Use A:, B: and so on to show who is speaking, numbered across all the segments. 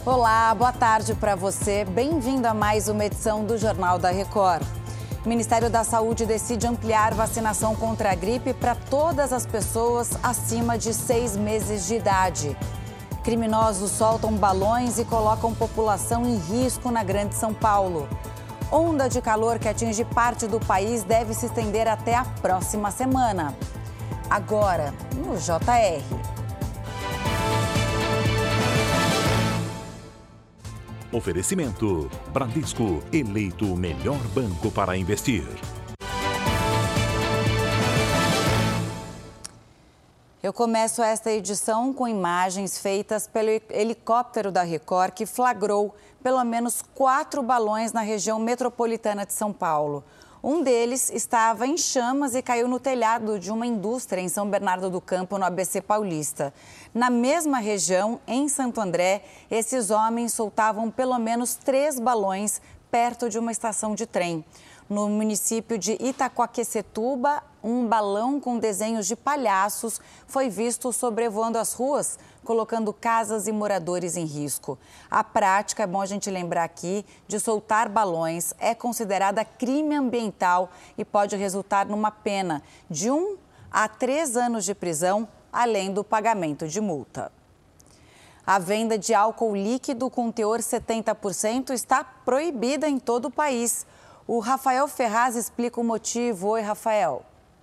A: Olá, boa tarde para você. Bem-vindo a mais uma edição do Jornal da Record. O Ministério da Saúde decide ampliar vacinação contra a gripe para todas as pessoas acima de 6 meses de idade. Criminosos soltam balões e colocam população em risco na Grande São Paulo. Onda de calor que atinge parte do país deve se estender até a próxima semana. Agora, no JR.
B: Oferecimento: Bradesco, eleito o melhor banco para investir.
A: Eu começo esta edição com imagens feitas pelo helicóptero da Record que flagrou pelo menos 4 balões na região metropolitana de São Paulo. Um deles estava em chamas e caiu no telhado de uma indústria em São Bernardo do Campo, no ABC Paulista. Na mesma região, em Santo André, esses homens soltavam pelo menos 3 balões perto de uma estação de trem. No município de Itaquaquecetuba, um balão com desenhos de palhaços foi visto sobrevoando as ruas, colocando casas e moradores em risco. A prática, é bom a gente lembrar aqui, de soltar balões é considerada crime ambiental e pode resultar numa pena de 1 a 3 anos de prisão, além do pagamento de multa. A venda de álcool líquido com teor 70% está proibida em todo o país. O Rafael Ferraz explica o motivo. Oi, Rafael.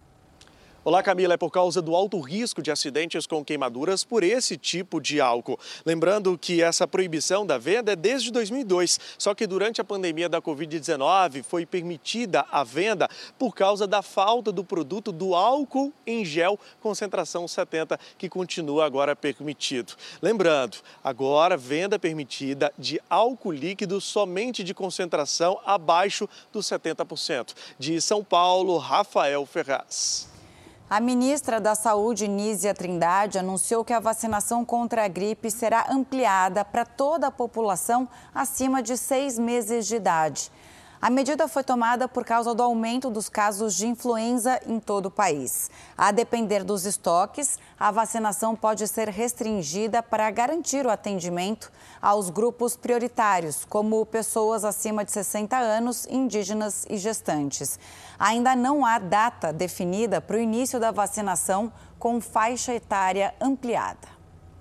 C: Olá, Camila. É por causa do alto risco de acidentes com queimaduras por esse tipo de álcool. Lembrando que essa proibição da venda é desde 2002, só que durante a pandemia da Covid-19 foi permitida a venda por causa da falta do produto do álcool em gel concentração 70, que continua agora permitido. Lembrando, agora venda permitida de álcool líquido somente de concentração abaixo dos 70%. De São Paulo, Rafael Ferraz.
A: A ministra da Saúde, Nízia Trindade, anunciou que a vacinação contra a gripe será ampliada para toda a população acima de 6 meses de idade. A medida foi tomada por causa do aumento dos casos de influenza em todo o país. A depender dos estoques, a vacinação pode ser restringida para garantir o atendimento aos grupos prioritários, como pessoas acima de 60 anos, indígenas e gestantes. Ainda não há data definida para o início da vacinação com faixa etária ampliada.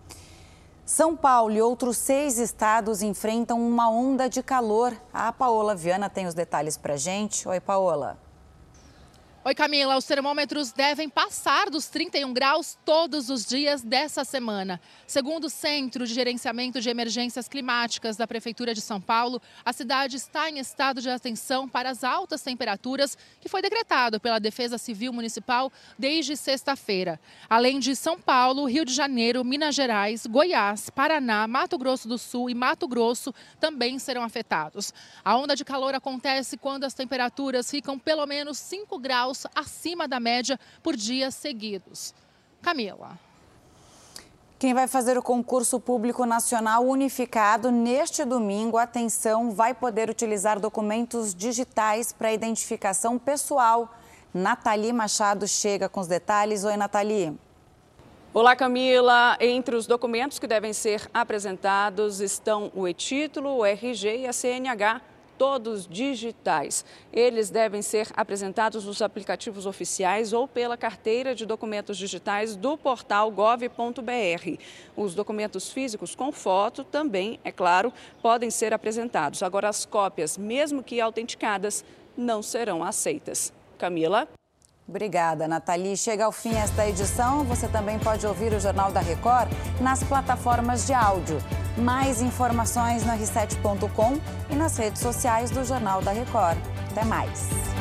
A: São Paulo e outros 6 estados enfrentam uma onda de calor. A Paola Viana tem os detalhes para a gente. Oi, Paola.
D: Oi, Camila. Os termômetros devem passar dos 31 graus todos os dias dessa semana. Segundo o Centro de Gerenciamento de Emergências Climáticas da Prefeitura de São Paulo, a cidade está em estado de atenção para as altas temperaturas que foi decretado pela Defesa Civil Municipal desde sexta-feira. Além de São Paulo, Rio de Janeiro, Minas Gerais, Goiás, Paraná, Mato Grosso do Sul e Mato Grosso também serão afetados. A onda de calor acontece quando as temperaturas ficam pelo menos 5 graus acima da média por dias seguidos. Camila.
A: Quem vai fazer o concurso público nacional unificado neste domingo, atenção, vai poder utilizar documentos digitais para identificação pessoal. Nathalie Machado chega com os detalhes. Oi, Nathalie.
E: Olá, Camila. Entre os documentos que devem ser apresentados estão o e-título, o RG e a CNH. Todos digitais. Eles devem ser apresentados nos aplicativos oficiais ou pela carteira de documentos digitais do portal gov.br. Os documentos físicos com foto também, é claro, podem ser apresentados. Agora, as cópias, mesmo que autenticadas, não serão aceitas. Camila?
A: Obrigada, Nathalie. Chega ao fim esta edição. Você também pode ouvir o Jornal da Record nas plataformas de áudio. Mais informações no r7.com e nas redes sociais do Jornal da Record. Até mais.